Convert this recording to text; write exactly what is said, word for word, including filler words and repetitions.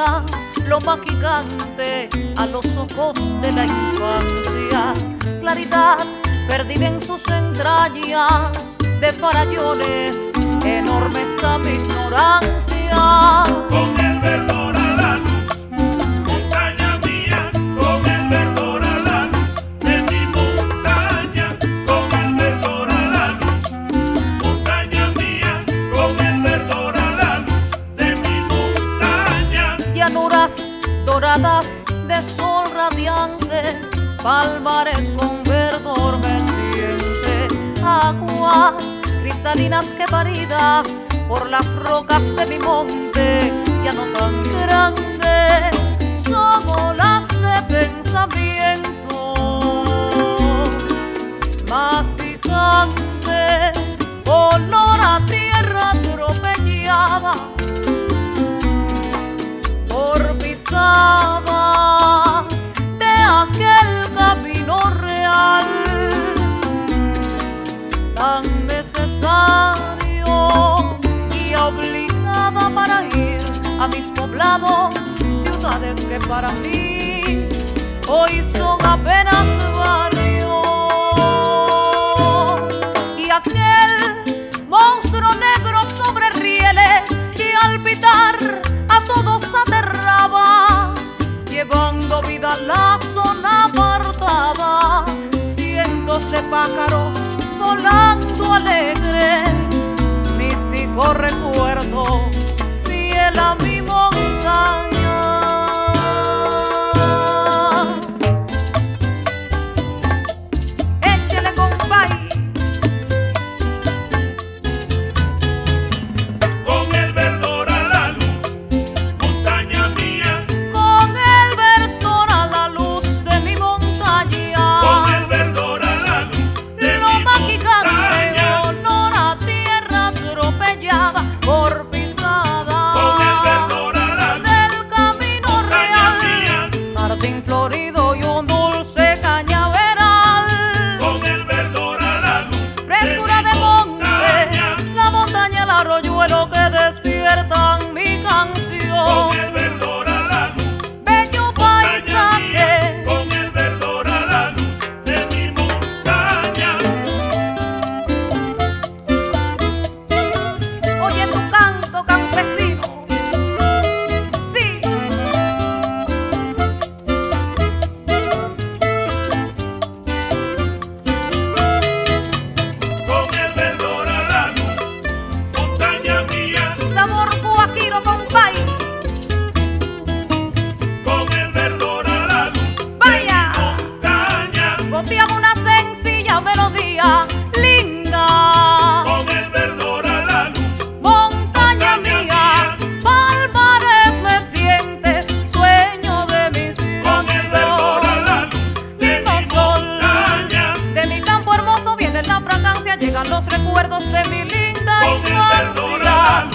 brilla loma gigante a los ojos de la infancia. Claridad perdida en sus entrañas de farallones enormes a mi ignorancia. Con el verdor a la luz, montaña mía, con el verdor a la luz de mi montaña, con el verdor a la luz, montaña mía, con el verdor a la luz de mi montaña. Llanuras doradas de sol radiante, palmares con verdor meciente, aguas cristalinas que paridas por las rocas de mi monte, ya no tan grande, son olas de pensamiento más gigante, olor a tierra atropellada por pisadas de aquel camino real tan necesario y obligada para ir a mis poblados, ciudades que para mí hoy son apenas barrios. Y aquel monstruo negro sobre rieles que al pitar a todos aterraba, llevando vida a la zona apartada, cientos de pájaros volando alegres, místico recuerdo fiel a mi montaña. Échale, compay. Con el verdor a la luz, montaña mía, Con el verdor a la luz de mi montaña, con el verdor a la luz de mi loma gigante, montaña, olor a tierra atropellada por pisada con el verdor a la luz, del camino montaña real, mía, jardín florido y un dulce cañaveral, con el verdor a la luz, frescura mi de monte, montaña, la montaña, el arroyuelo que despiertan mi canción, con el verdor a la luz, bello montaña paisaje. mía, con el verdor a la luz de mi montaña. Oye tu canto campesino, sí. Con el verdor a la luz, montaña mía, Sabor guajiro, compay. con el verdor a la luz, Vaya, montaña, goteaba una sencilla melodía linda. con el verdor a la luz, Montaña montaña mía, mía, palmares me sientes, sueño de mis con el verdor a vidas. la luz de Lindo mi sol, montaña, de mi campo hermoso viene la fragancia, llegan los recuerdos de mi linda con el verdor a la infancia. luz